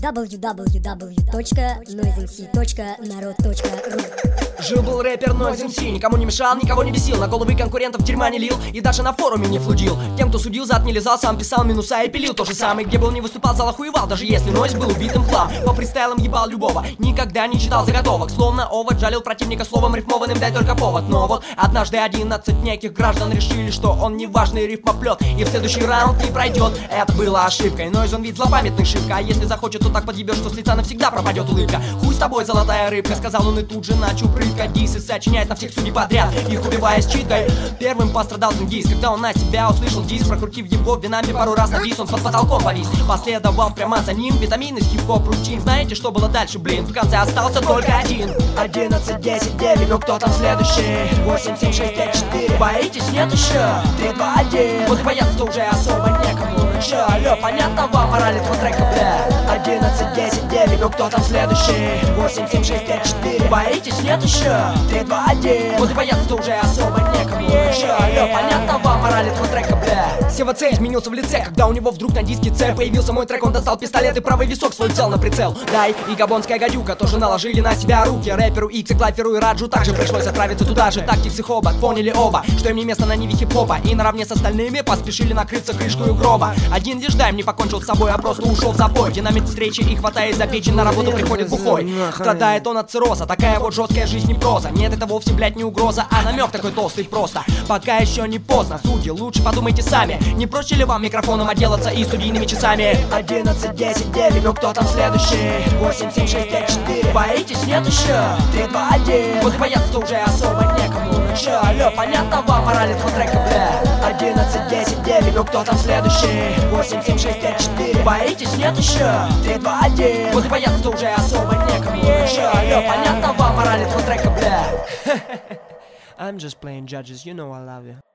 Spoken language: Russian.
www.noisemc.narod.ru. Жил-был рэпер Noise MC, никому не мешал, никого не бесил, на головы конкурентов дерьма не лил и даже на форуме не флудил. Тем, кто судил, зад не лизал, сам писал минуса и пилил. То же самое, где был, не выступал, зал охуевал, даже если Noise был убитым в хлам. По фристайлам ебал любого, никогда не читал заготовок, словно овод жалил противника словом рифмованным, дай только повод. Но вот однажды 11 неких граждан решили, что он неважный рифмоплет и в следующий раунд не пройдет. Это было ошибкой, Noise он вид злопамятный шибко, а если захочет, то так подъебет, что с лица навсегда пропадет улыбка. Хуй с тобой, золотая рыбка, сказал он и тут же начал прыгать. Дисы сочиняет на всех судей подряд, их убивая с читкой. Первым пострадал Тенгиз, когда он на себя услышал диск, прокрутив его винами пару раз навис, он под потолком повис. Последовал прямо за ним витамины с хип-хоп ручин. Знаете, что было дальше, блин? В конце остался только один. 11, 10, 9, ну кто там следующий? 8, 7, 6, 5, 4. Боитесь? Нет еще? 3, 2, 1. Вот бояться-то уже особо некому. Ну чё, алло, понятно вам мораль этого трека, бля? 11, 10, 9, ну кто там следующий? 8, 7, 6, 5, 4. Боитесь? Нет еще? 3, 2, 1. Вот бояться-то уже особо некому. Ну чё, алло, понятно вам мораль этого трека, бля? Сева Ц изменился в лице, когда у него вдруг на диске Ц появился мой трек. Он достал пистолет и правый висок свой взял на прицел. Дай и габонская гадюка тоже наложили на себя руки. Рэперу Икс и Клайферу и Раджу также пришлось отправиться туда же. Тактик Хобот поняли оба, что им не место на ниве хип-хопа, и наравне с остальными поспешили накрыться крышкой гроба. Один лишь Дайм не покончил с собой, а просто ушел в запой. Динамит встречи и хватает за печень, на работу приходит бухой. Страдает он от цирроза, такая вот жесткая жизнь не проза. Нет, это вовсе, блядь, не угроза, а намек такой толстый просто. Пока еще не поздно, судьи, лучше подумайте сами. Не проще ли вам микрофоном отделаться и студийными часами? 11, 10, 9, ну кто там следующий? 8, 7, 6, 5, 4. Боитесь? Нет еще? 3, 2, 1. Вот бояться-то уже особо некому. Ну чё, алло, понятно вам мораль этого трека, бля? 11, 10, 9, ну кто там следующий? 8, 7, 6, 5, 4. Боитесь? Нет еще? 3, 2, 1. Вот бояться-то уже особо некому. Ну чё, алло, понятно вам мораль этого трека, бля? I'm just playing judges, you know I love you.